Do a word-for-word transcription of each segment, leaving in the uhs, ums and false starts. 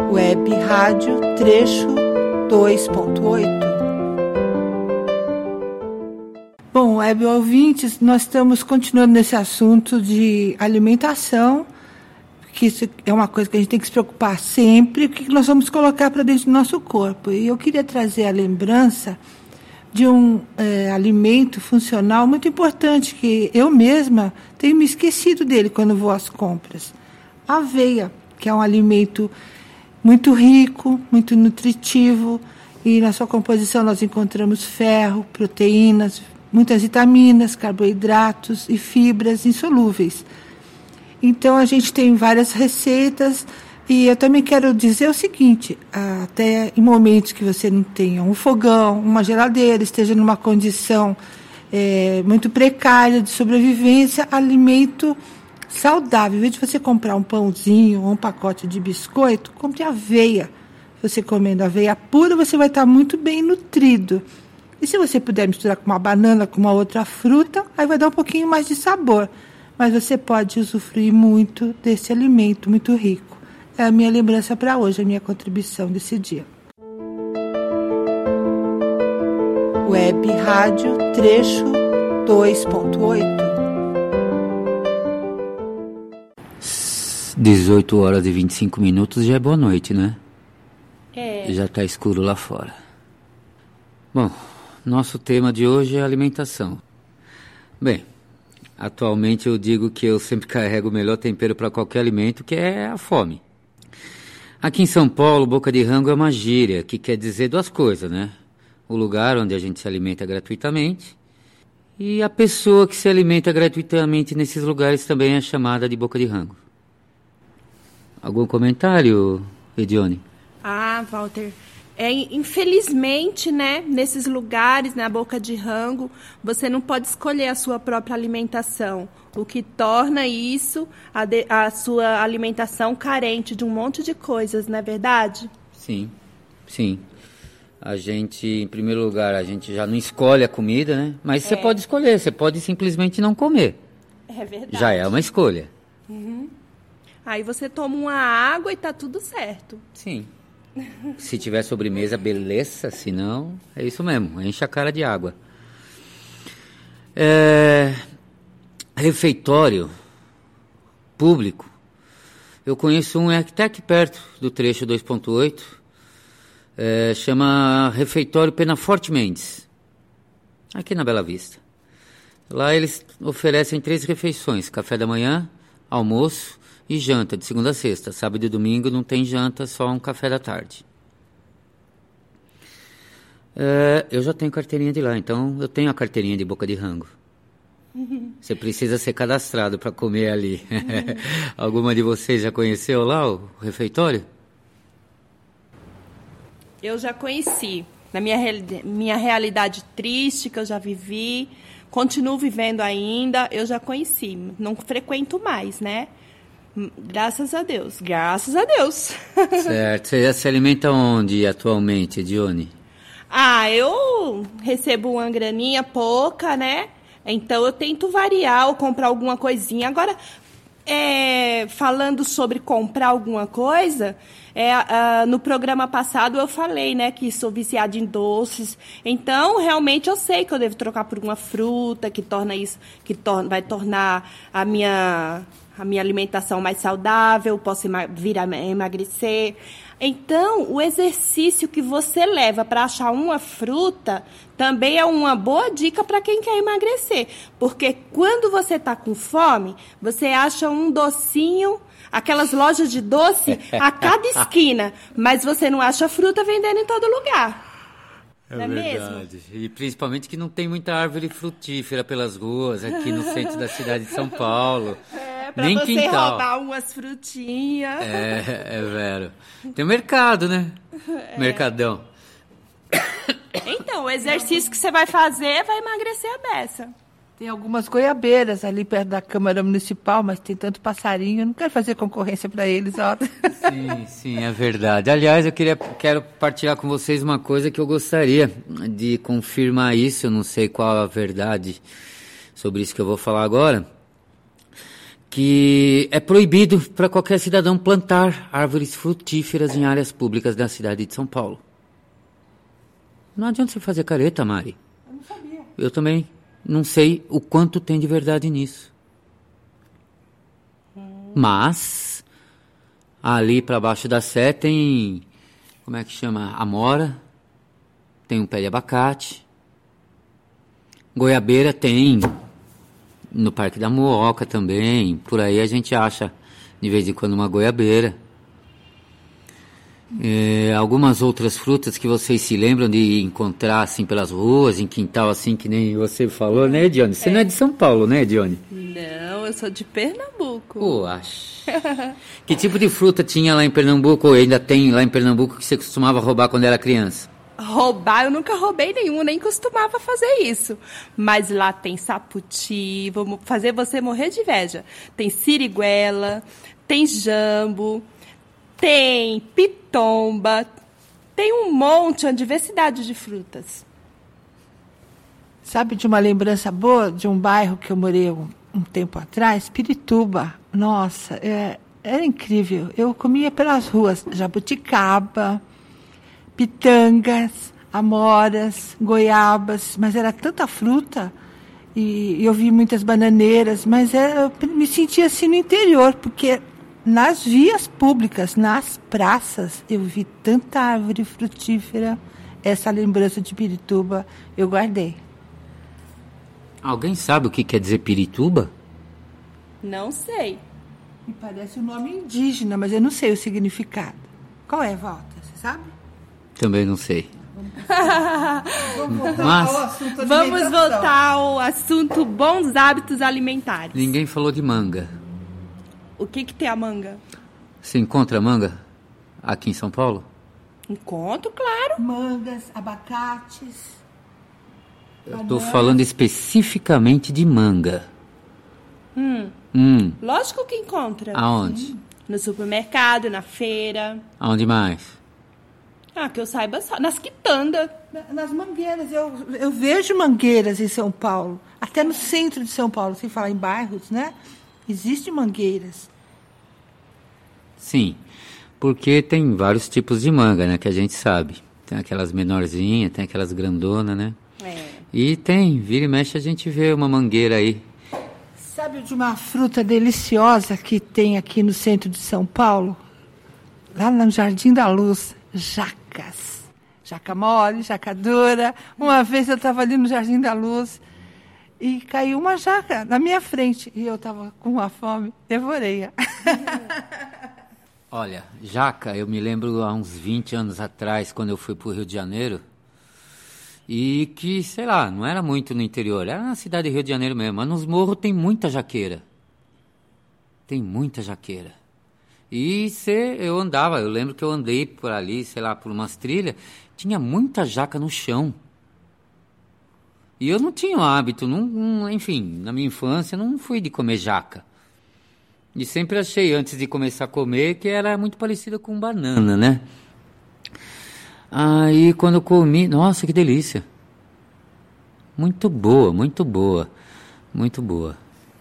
Web Rádio Trecho dois ponto oito. Bom, web ouvintes, nós estamos continuando nesse assunto de alimentação, que isso é uma coisa que a gente tem que se preocupar sempre, o que nós vamos colocar para dentro do nosso corpo. E eu queria trazer a lembrança de um é, alimento funcional muito importante, que eu mesma tenho me esquecido dele quando vou às compras. A aveia, que é um alimento muito rico, muito nutritivo, e na sua composição nós encontramos ferro, proteínas, muitas vitaminas, carboidratos e fibras insolúveis. Então a gente tem várias receitas, e eu também quero dizer o seguinte: até em momentos que você não tenha um fogão, uma geladeira, esteja numa condição é, muito precária de sobrevivência, alimento saudável. Em vez de você comprar um pãozinho ou um pacote de biscoito, compre aveia. Você comendo aveia pura, você vai estar muito bem nutrido. E se você puder misturar com uma banana, com uma outra fruta, aí vai dar um pouquinho mais de sabor. Mas você pode usufruir muito desse alimento muito rico. É a minha lembrança para hoje, a minha contribuição desse dia. Web Rádio Trecho dois ponto oito. dezoito horas e vinte e cinco minutos já é boa noite, né? É. Já está escuro lá fora. Bom, nosso tema de hoje é alimentação. Bem, atualmente eu digo que eu sempre carrego o melhor tempero para qualquer alimento, que é a fome. Aqui em São Paulo, boca de rango é uma gíria, que quer dizer duas coisas, né? O lugar onde a gente se alimenta gratuitamente, e a pessoa que se alimenta gratuitamente nesses lugares também é chamada de boca de rango. Algum comentário, Edione? Ah, Walter, é, infelizmente, né, nesses lugares, na boca de rango, você não pode escolher a sua própria alimentação, o que torna isso, a, de, a sua alimentação carente de um monte de coisas, não é verdade? Sim, sim. A gente, em primeiro lugar, a gente já não escolhe a comida, né? Mas é. Você pode escolher, você pode simplesmente não comer. É verdade. Já é uma escolha. Uhum. Aí você toma uma água e tá tudo certo. Sim. Se tiver sobremesa, beleza. Se não, é isso mesmo. Enche a cara de água. É... Refeitório público. Eu conheço um até aqui perto do trecho dois ponto oito. É... Chama Refeitório Penaforte Mendes. Aqui na Bela Vista. Lá eles oferecem três refeições. Café da manhã, almoço e janta, de segunda a sexta. Sábado e domingo não tem janta, só um café da tarde. É, eu já tenho carteirinha de lá, então eu tenho a carteirinha de boca de rango. Você precisa ser cadastrado para comer ali. Alguma de vocês já conheceu lá o refeitório? Eu já conheci. Na minha, minha realidade triste, que eu já vivi, continuo vivendo ainda, eu já conheci. Não frequento mais, né? Graças a Deus, graças a Deus. Certo. Você já se alimenta onde atualmente, Dione? Ah, eu recebo uma graninha pouca, né? Então eu tento variar ou comprar alguma coisinha. Agora, é, falando sobre comprar alguma coisa, é, uh, no programa passado eu falei, né, que sou viciada em doces. Então, realmente eu sei que eu devo trocar por uma fruta que torna isso, que tor- vai tornar a minha... a minha alimentação mais saudável, posso ema- vir a emagrecer. Então, o exercício que você leva para achar uma fruta também é uma boa dica para quem quer emagrecer. Porque quando você está com fome, você acha um docinho, aquelas lojas de doce a cada esquina, mas você não acha fruta vendendo em todo lugar. É não é verdade. mesmo? E principalmente que não tem muita árvore frutífera pelas ruas aqui no centro da cidade de São Paulo. É, pra Nem você quintal. roubar umas frutinhas. É, é vero. Tem o mercado, né? É. Mercadão. Então, o exercício que você vai fazer vai emagrecer a beça. Tem algumas goiabeiras ali perto da Câmara Municipal, mas tem tanto passarinho, eu não quero fazer concorrência para eles. Ó. Sim, sim, é verdade. Aliás, eu queria, quero partilhar com vocês uma coisa que eu gostaria de confirmar isso, eu não sei qual a verdade sobre isso que eu vou falar agora, que é proibido para qualquer cidadão plantar árvores frutíferas em áreas públicas da cidade de São Paulo. Não adianta você fazer careta, Mari. Eu não sabia. Eu também não sei o quanto tem de verdade nisso. Hum. Mas, ali para baixo da Sé tem, como é que chama? Amora, tem um pé de abacate. Goiabeira tem, no Parque da Mooca também. Por aí a gente acha, de vez em quando, uma goiabeira. É, algumas outras frutas que vocês se lembram de encontrar assim pelas ruas, em quintal assim, que nem você falou, né, Dione? Você é. Não é de São Paulo, né, Dione? Não, eu sou de Pernambuco. Poxa. Que tipo de fruta tinha lá em Pernambuco, ou ainda tem lá em Pernambuco, que você costumava roubar quando era criança? Roubar, eu nunca roubei nenhum, nem costumava fazer isso. Mas lá tem saputi, vou fazer você morrer de inveja. Tem siriguela, tem jambo, tem pitomba, tem um monte, uma diversidade de frutas. Sabe de uma lembrança boa de um bairro que eu morei um, um tempo atrás? Pirituba. Nossa, é, era incrível. Eu comia pelas ruas jabuticaba, pitangas, amoras, goiabas, mas era tanta fruta. E eu vi muitas bananeiras, mas era, eu me sentia assim no interior, porque nas vias públicas, nas praças, eu vi tanta árvore frutífera. Essa lembrança de Pirituba eu guardei. Alguém sabe o que quer dizer Pirituba? Não sei. Me parece um nome indígena, mas eu não sei o significado. Qual é, Walter? Você sabe? Também não sei. Vamos voltar Mas, ao assunto Vamos voltar ao assunto bons hábitos alimentares. Ninguém falou de manga. O que que tem a manga? Você encontra manga aqui em São Paulo? Encontro, claro. Mangas, abacates. Eu estou falando especificamente de manga. Hum. Hum. Lógico que encontra. Aonde? Sim. No supermercado, na feira. Aonde mais? Ah, que eu saiba só. Nas quitandas. Nas mangueiras. Eu, eu vejo mangueiras em São Paulo. Até no centro de São Paulo, sem falar em bairros, né? Existem mangueiras. Sim, porque tem vários tipos de manga, né? Que a gente sabe. Tem aquelas menorzinhas, tem aquelas grandonas, né? É. E tem, vira e mexe a gente vê uma mangueira aí. Sabe de uma fruta deliciosa que tem aqui no centro de São Paulo? Lá no Jardim da Luz, jacas. Jaca mole, jaca dura. Uma vez eu estava ali no Jardim da Luz e caiu uma jaca na minha frente. E eu estava com uma fome, devorei-a. Olha, jaca, eu me lembro há uns vinte anos atrás, quando eu fui para o Rio de Janeiro, e que, sei lá, não era muito no interior, era na cidade do Rio de Janeiro mesmo, mas nos morros tem muita jaqueira. Tem muita jaqueira. E cê, eu andava, eu lembro que eu andei por ali, sei lá, por umas trilhas, tinha muita jaca no chão. E eu não tinha o hábito, não, não, enfim, na minha infância não fui de comer jaca. E sempre achei, antes de começar a comer, que era muito parecida com banana, né? Aí, quando eu comi, nossa, que delícia. Muito boa, muito boa, muito boa.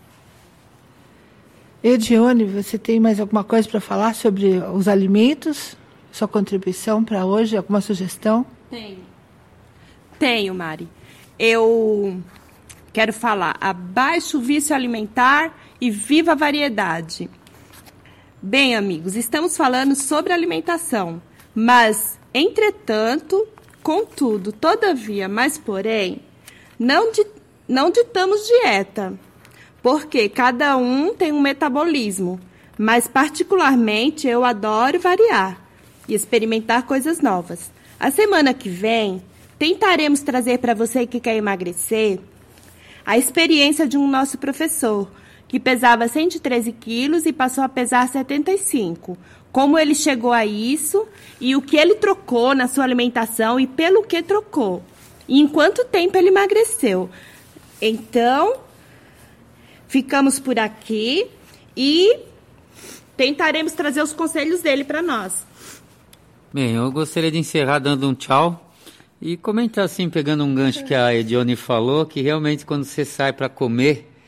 Edione, você tem mais alguma coisa para falar sobre os alimentos? Sua contribuição para hoje? Alguma sugestão? Tenho. Tenho, Mari. Eu quero falar abaixo o vício alimentar e viva a variedade. Bem, amigos, estamos falando sobre alimentação, mas, entretanto, contudo, todavia, mas porém, não, di- não ditamos dieta, porque cada um tem um metabolismo, mas particularmente eu adoro variar e experimentar coisas novas. A semana que vem, tentaremos trazer para você que quer emagrecer a experiência de um nosso professor, que pesava cento e treze quilos e passou a pesar setenta e cinco. Como ele chegou a isso e o que ele trocou na sua alimentação e pelo que trocou. E em quanto tempo ele emagreceu. Então, ficamos por aqui e tentaremos trazer os conselhos dele para nós. Bem, eu gostaria de encerrar dando um tchau e comentar assim, pegando um gancho que a Edione falou, que realmente quando você sai para comer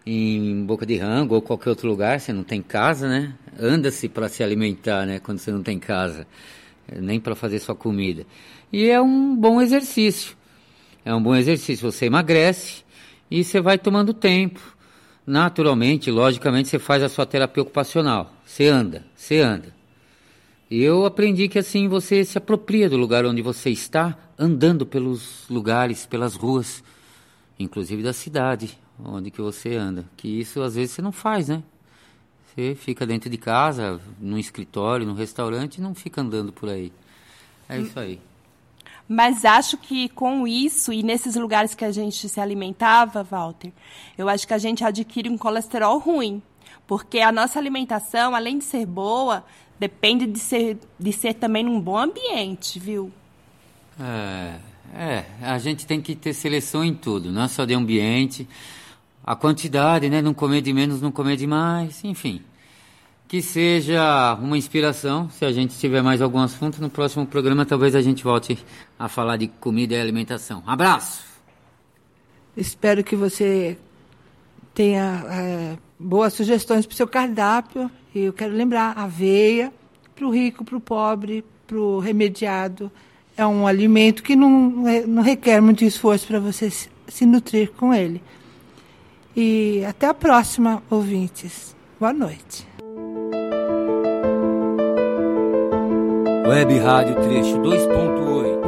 em Boca de Rango ou qualquer outro lugar, você não tem casa, né? Anda-se para se alimentar, né? Quando você não tem casa, nem para fazer sua comida. E é um bom exercício. É um bom exercício. Você emagrece e você vai tomando tempo. Naturalmente, logicamente, você faz a sua terapia ocupacional. Você anda, você anda. E eu aprendi que assim você se apropria do lugar onde você está, andando pelos lugares, pelas ruas, inclusive da cidade onde que você anda. Que isso às vezes você não faz, né? Você fica dentro de casa, no escritório, no restaurante e não fica andando por aí. É isso aí. Mas acho que com isso e nesses lugares que a gente se alimentava, Walter, eu acho que a gente adquire um colesterol ruim. Porque a nossa alimentação, além de ser boa, depende de ser, de ser também num bom ambiente, viu? É, é, a gente tem que ter seleção em tudo, não é só de ambiente, a quantidade, né? Não comer de menos, não comer de mais, enfim. Que seja uma inspiração. Se a gente tiver mais algum assunto, no próximo programa talvez a gente volte a falar de comida e alimentação. Abraço! Espero que você tenha é, boas sugestões para o seu cardápio. E eu quero lembrar, aveia, para o rico, para o pobre, para o remediado, é um alimento que não, não requer muito esforço para você se, se nutrir com ele. E até a próxima, ouvintes. Boa noite. Web Rádio Trecho dois ponto oito.